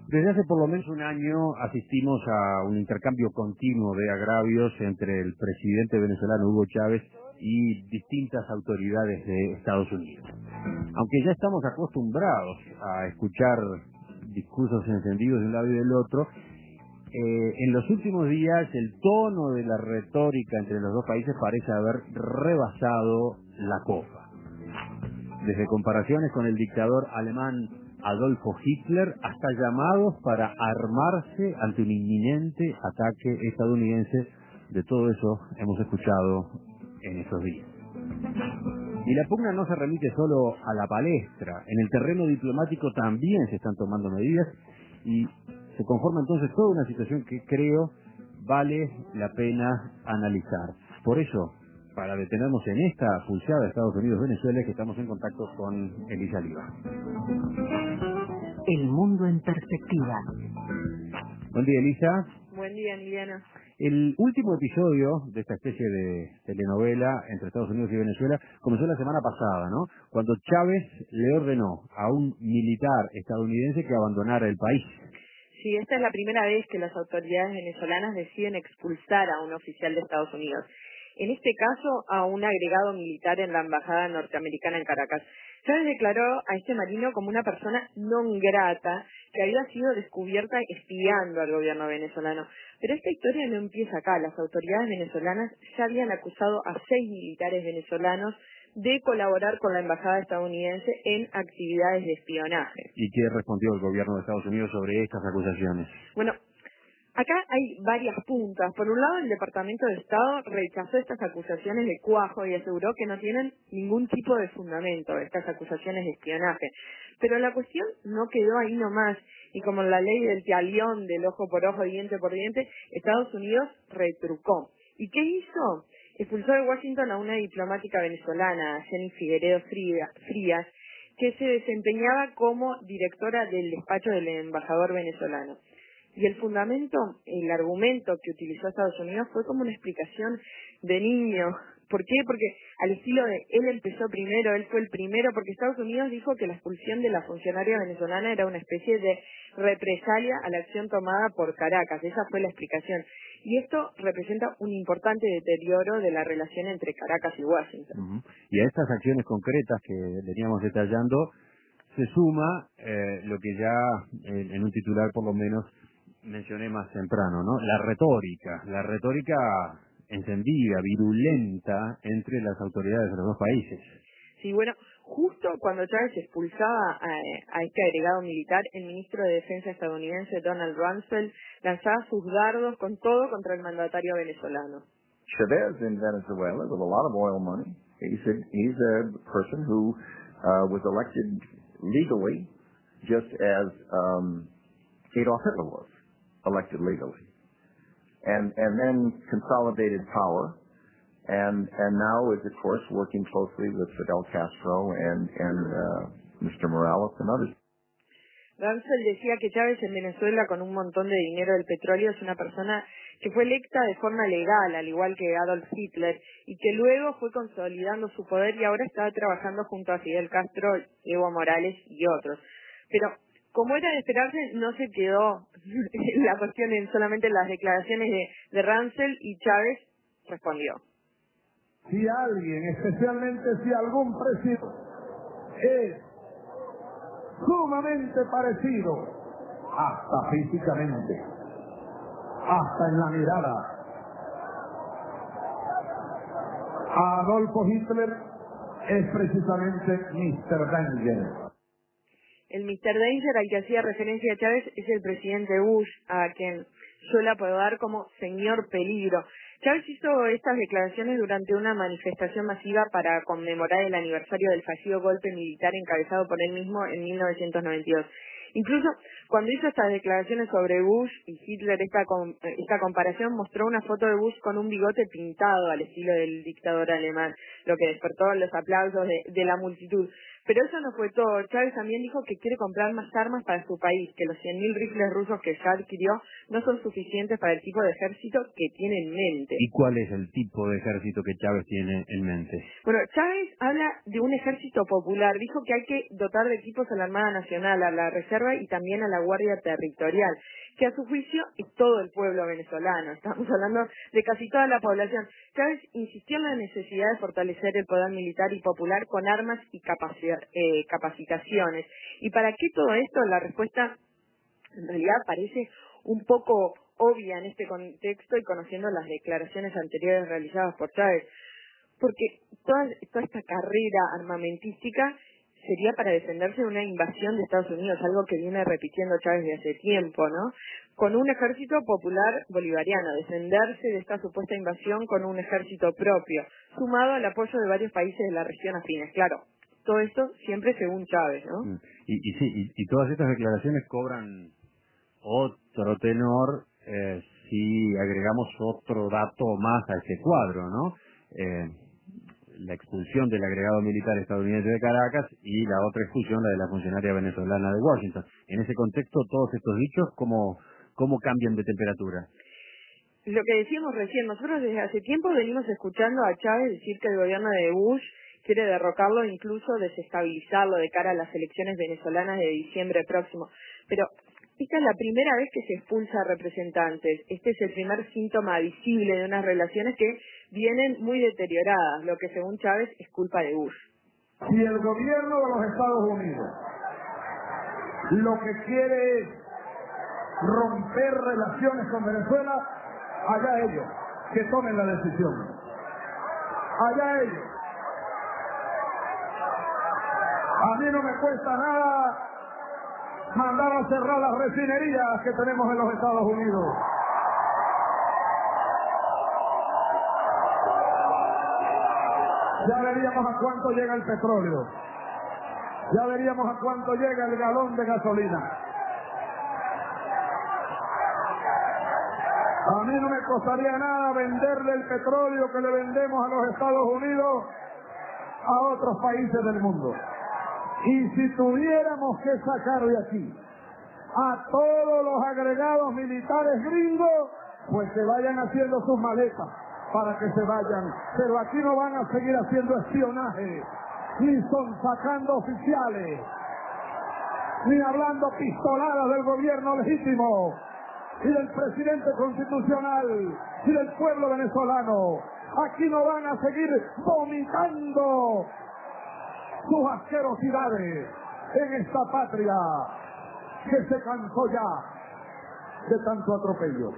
Desde hace por lo menos un año asistimos a un intercambio continuo de agravios entre el presidente venezolano Hugo Chávez y distintas autoridades de Estados Unidos. Aunque ya estamos acostumbrados a escuchar discursos encendidos de un lado y del otro, en los últimos días el tono de la retórica entre los dos países parece haber rebasado la copa. Desde comparaciones con el dictador alemán Adolfo Hitler hasta llamados para armarse ante un inminente ataque estadounidense. De todo eso hemos escuchado en estos días. Y la pugna no se remite solo a la palestra. En el terreno diplomático también se están tomando medidas y se conforma entonces toda una situación que creo vale la pena analizar. Por eso, para detenernos en esta pulseada de Estados Unidos-Venezuela, que estamos en contacto con Elisa Liva. El mundo en perspectiva. Buen día, Elisa. Buen día, Liliana. El último episodio de esta especie de telenovela entre Estados Unidos y Venezuela comenzó la semana pasada, ¿no? Cuando Chávez le ordenó a un militar estadounidense que abandonara el país. Sí, esta es la primera vez que las autoridades venezolanas deciden expulsar a un oficial de Estados Unidos. En este caso, a un agregado militar en la embajada norteamericana en Caracas. Chávez declaró a este marino como una persona non grata que había sido descubierta espiando al gobierno venezolano. Pero esta historia no empieza acá. Las autoridades venezolanas ya habían acusado a 6 militares venezolanos de colaborar con la embajada estadounidense en actividades de espionaje. ¿Y qué respondió el gobierno de Estados Unidos sobre estas acusaciones? Bueno, acá hay varias puntas. Por un lado, el Departamento de Estado rechazó estas acusaciones de cuajo y aseguró que no tienen ningún tipo de fundamento, estas acusaciones de espionaje. Pero la cuestión no quedó ahí nomás. Y como en la ley del talión, del ojo por ojo, diente por diente, Estados Unidos retrucó. ¿Y qué hizo? Expulsó de Washington a una diplomática venezolana, Jenny Figueredo Frías, que se desempeñaba como directora del despacho del embajador venezolano. Y el fundamento, el argumento que utilizó Estados Unidos fue como una explicación de niño. ¿Por qué? Porque al estilo de él empezó primero, él fue el primero, porque Estados Unidos dijo que la expulsión de la funcionaria venezolana era una especie de represalia a la acción tomada por Caracas. Esa fue la explicación. Y esto representa un importante deterioro de la relación entre Caracas y Washington. Uh-huh. Y a estas acciones concretas que veníamos detallando se suma lo que ya en un titular por lo menos mencioné más temprano, ¿no? La retórica encendida, virulenta entre las autoridades de los dos países. Sí, bueno, justo cuando Chávez expulsaba a este agregado militar, el ministro de Defensa estadounidense Donald Rumsfeld lanzaba sus dardos con todo contra el mandatario venezolano. Chavez in Venezuela with a lot of oil money. He's a person who was elected legally, just as Adolf Hitler was elected legally, and then consolidated power, and now is of course working closely with Fidel Castro and Mr. Morales and others. Rumsfeld decía que Chávez en Venezuela, con un montón de dinero del petróleo, es una persona que fue electa de forma legal, al igual que Adolf Hitler, y que luego fue consolidando su poder y ahora está trabajando junto a Fidel Castro, Evo Morales y otros. Pero, como era de esperarse, no se quedó la cuestión en solamente las declaraciones de Rumsfeld, y Chávez respondió. Si alguien, especialmente si algún presidente es sumamente parecido, hasta físicamente, hasta en la mirada, a Adolfo Hitler, es precisamente Mr. Danger. El Mr. Danger al que hacía referencia Chávez es el presidente Bush, a quien suele apodar como Señor Peligro. Chávez hizo estas declaraciones durante una manifestación masiva para conmemorar el aniversario del fallido golpe militar encabezado por él mismo en 1992. Incluso cuando hizo estas declaraciones sobre Bush y Hitler, esta comparación, mostró una foto de Bush con un bigote pintado al estilo del dictador alemán, lo que despertó los aplausos de la multitud. Pero eso no fue todo. Chávez también dijo que quiere comprar más armas para su país, que los 100.000 rifles rusos que ya adquirió no son suficientes para el tipo de ejército que tiene en mente. ¿Y cuál es el tipo de ejército que Chávez tiene en mente? Bueno, Chávez habla de un ejército popular. Dijo que hay que dotar de equipos a la Armada Nacional, a la Reserva y también a la la Guardia Territorial, que a su juicio es todo el pueblo venezolano. Estamos hablando de casi toda la población. Chávez insistió en la necesidad de fortalecer el poder militar y popular con armas y capacitaciones. ¿Y para qué todo esto? La respuesta en realidad parece un poco obvia en este contexto y conociendo las declaraciones anteriores realizadas por Chávez, porque toda esta carrera armamentística sería para defenderse de una invasión de Estados Unidos, algo que viene repitiendo Chávez desde hace tiempo, ¿no? Con un ejército popular bolivariano, defenderse de esta supuesta invasión con un ejército propio, sumado al apoyo de varios países de la región afines. Claro, todo esto siempre según Chávez, ¿no? Y todas estas declaraciones cobran otro tenor si agregamos otro dato más a ese cuadro, ¿no? La expulsión del agregado militar estadounidense de Caracas y la otra expulsión, la de la funcionaria venezolana de Washington. En ese contexto, todos estos dichos, ¿cómo cambian de temperatura? Lo que decíamos recién, nosotros desde hace tiempo venimos escuchando a Chávez decir que el gobierno de Bush quiere derrocarlo e incluso desestabilizarlo de cara a las elecciones venezolanas de diciembre próximo. Pero esta es la primera vez que se expulsa a representantes. Este es el primer síntoma visible de unas relaciones que vienen muy deterioradas, lo que según Chávez es culpa de Bush. Si el gobierno de los Estados Unidos lo que quiere es romper relaciones con Venezuela, allá ellos, que tomen la decisión. Allá ellos. A mí no me cuesta nada mandar a cerrar las refinerías que tenemos en los Estados Unidos. Ya veríamos a cuánto llega el petróleo. Ya veríamos a cuánto llega el galón de gasolina. A mí no me costaría nada venderle el petróleo que le vendemos a los Estados Unidos a otros países del mundo. Y si tuviéramos que sacar de aquí a todos los agregados militares gringos, pues que vayan haciendo sus maletas para que se vayan. Pero aquí no van a seguir haciendo espionaje, ni sacando oficiales, ni hablando pistoladas del gobierno legítimo, y del presidente constitucional, y del pueblo venezolano. Aquí no van a seguir vomitando sus asquerosidades en esta patria que se cansó ya de tanto atropello.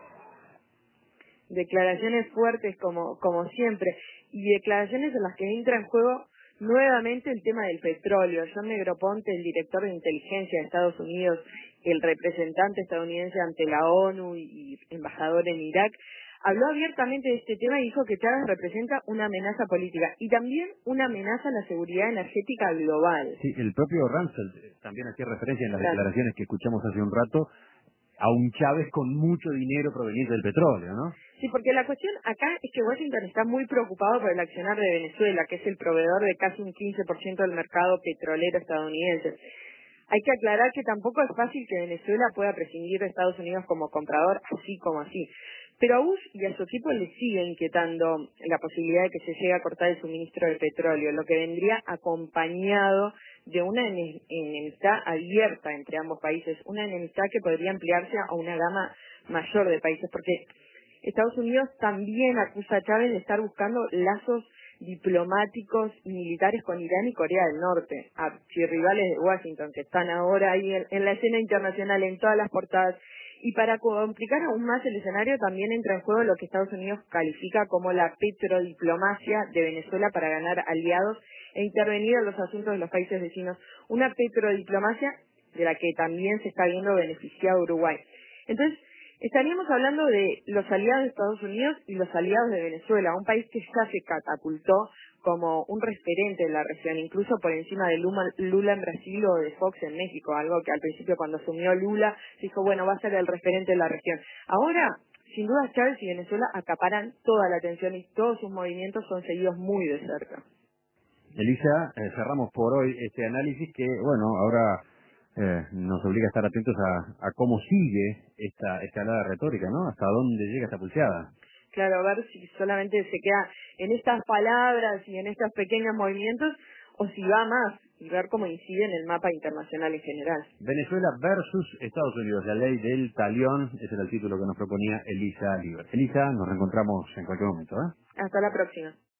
Declaraciones fuertes como siempre, y declaraciones en las que entra en juego nuevamente el tema del petróleo. John Negroponte, el director de inteligencia de Estados Unidos, el representante estadounidense ante la ONU y embajador en Irak, habló abiertamente de este tema y dijo que Chávez representa una amenaza política y también una amenaza a la seguridad energética global. Sí, el propio Rumsfeld también hacía referencia en las declaraciones que escuchamos hace un rato a un Chávez con mucho dinero proveniente del petróleo, ¿no? Sí, porque la cuestión acá es que Washington está muy preocupado por el accionar de Venezuela, que es el proveedor de casi un 15% del mercado petrolero estadounidense. Hay que aclarar que tampoco es fácil que Venezuela pueda prescindir de Estados Unidos como comprador así como así. Pero a Bush y a su equipo le sigue inquietando la posibilidad de que se llegue a cortar el suministro de petróleo, lo que vendría acompañado de una enemistad abierta entre ambos países, una enemistad que podría ampliarse a una gama mayor de países, porque Estados Unidos también acusa a Chávez de estar buscando lazos diplomáticos y militares con Irán y Corea del Norte, archirrivales de Washington, que están ahora ahí en la escena internacional, en todas las portadas. Y para complicar aún más el escenario, también entra en juego lo que Estados Unidos califica como la petrodiplomacia de Venezuela para ganar aliados e intervenir en los asuntos de los países vecinos. Una petrodiplomacia de la que también se está viendo beneficiado Uruguay. Entonces, estaríamos hablando de los aliados de Estados Unidos y los aliados de Venezuela, un país que ya se catapultó como un referente de la región, incluso por encima de Lula en Brasil o de Fox en México, algo que al principio cuando asumió Lula dijo, bueno, va a ser el referente de la región. Ahora, sin duda, Chávez y Venezuela acaparan toda la atención y todos sus movimientos son seguidos muy de cerca. Elisa, cerramos por hoy este análisis que, bueno, ahora nos obliga a estar atentos a cómo sigue esta escalada retórica, ¿no? Hasta dónde llega esta pulseada. Claro, a ver si solamente se queda en estas palabras y en estos pequeños movimientos, o si va más, y ver cómo incide en el mapa internacional en general. Venezuela versus Estados Unidos, la ley del talión, ese era el título que nos proponía Elisa Liber. Elisa, nos reencontramos en cualquier momento, ¿eh? Hasta la próxima.